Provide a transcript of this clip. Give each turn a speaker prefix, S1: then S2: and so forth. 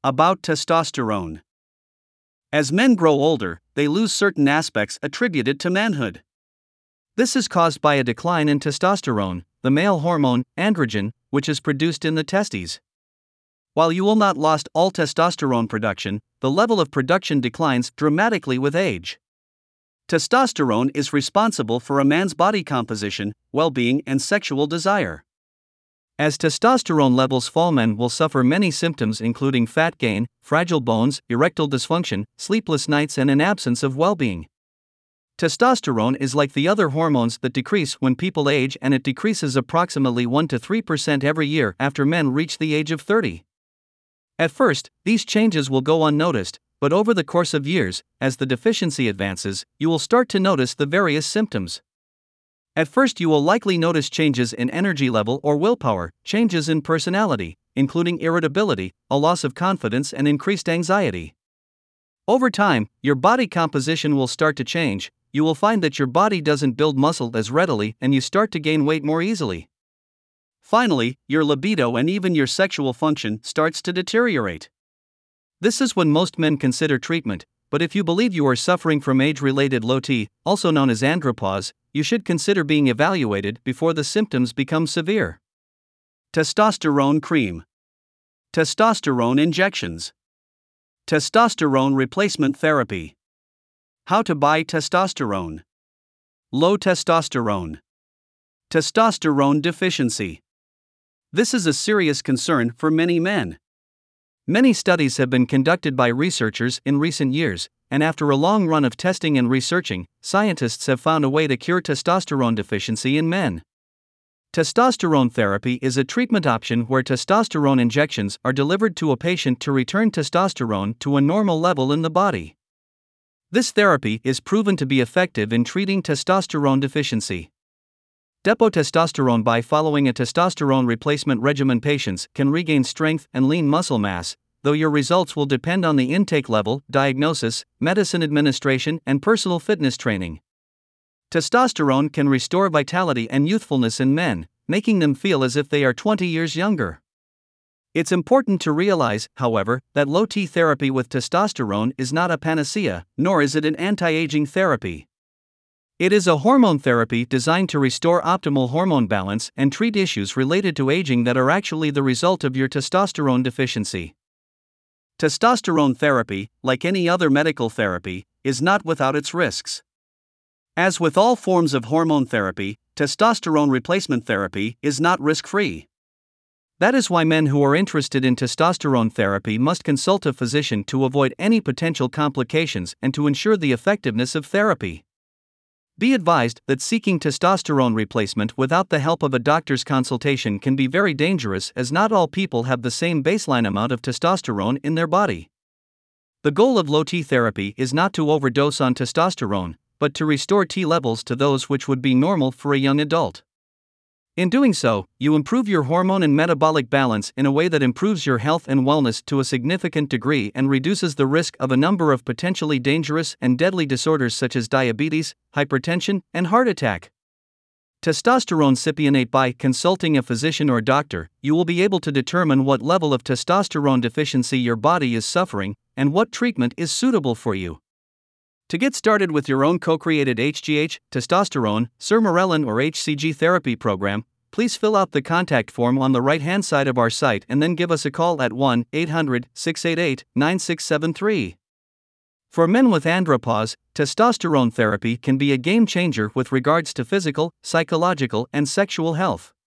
S1: About testosterone. As men grow older, they lose certain aspects attributed to manhood. This is caused by a decline in testosterone, the male hormone, androgen, which is produced in the testes. While you will not lose all testosterone production, the level of production declines dramatically with age. Testosterone is responsible for a man's body composition, well-being, and sexual desire. As testosterone levels fall, men will suffer many symptoms including fat gain, fragile bones, erectile dysfunction, sleepless nights, and an absence of well-being. Testosterone is like the other hormones that decrease when people age, and it decreases approximately 1 to 3% every year after men reach the age of 30. At first, these changes will go unnoticed, but over the course of years, as the deficiency advances, you will start to notice the various symptoms. At first, you will likely notice changes in energy level or willpower, changes in personality, including irritability, a loss of confidence, and increased anxiety. Over time, your body composition will start to change. You will find that your body doesn't build muscle as readily, and you start to gain weight more easily. Finally, your libido and even your sexual function starts to deteriorate. This is when most men consider treatment, but if you believe you are suffering from age-related low T, also known as andropause, you should consider being evaluated before the symptoms become severe. Testosterone cream. Testosterone injections. Testosterone replacement therapy. How to buy testosterone. Low testosterone. Testosterone deficiency. This is a serious concern for many men. Many studies have been conducted by researchers in recent years, and after a long run of testing and researching, scientists have found a way to cure testosterone deficiency in men. Testosterone therapy is a treatment option where testosterone injections are delivered to a patient to return testosterone to a normal level in the body. This therapy is proven to be effective in treating testosterone deficiency. Depo-testosterone. By following a testosterone replacement regimen, patients can regain strength and lean muscle mass, though your results will depend on the intake level, diagnosis, medicine administration, and personal fitness training. Testosterone can restore vitality and youthfulness in men, making them feel as if they are 20 years younger. It's important to realize, however, that low T therapy with testosterone is not a panacea, nor is it an anti-aging therapy. It is a hormone therapy designed to restore optimal hormone balance and treat issues related to aging that are actually the result of your testosterone deficiency. Testosterone therapy, like any other medical therapy, is not without its risks. As with all forms of hormone therapy, testosterone replacement therapy is not risk-free. That is why men who are interested in testosterone therapy must consult a physician to avoid any potential complications and to ensure the effectiveness of therapy. Be advised that seeking testosterone replacement without the help of a doctor's consultation can be very dangerous, as not all people have the same baseline amount of testosterone in their body. The goal of low T therapy is not to overdose on testosterone, but to restore T levels to those which would be normal for a young adult. In doing so, you improve your hormone and metabolic balance in a way that improves your health and wellness to a significant degree and reduces the risk of a number of potentially dangerous and deadly disorders such as diabetes, hypertension, and heart attack. Testosterone cypionate. By consulting a physician or doctor, you will be able to determine what level of testosterone deficiency your body is suffering and what treatment is suitable for you. To get started with your own co-created HGH, testosterone, sermorelin, or HCG therapy program, please fill out the contact form on the right-hand side of our site and then give us a call at 1-800-688-9673. For men with andropause, testosterone therapy can be a game changer with regards to physical, psychological, and sexual health.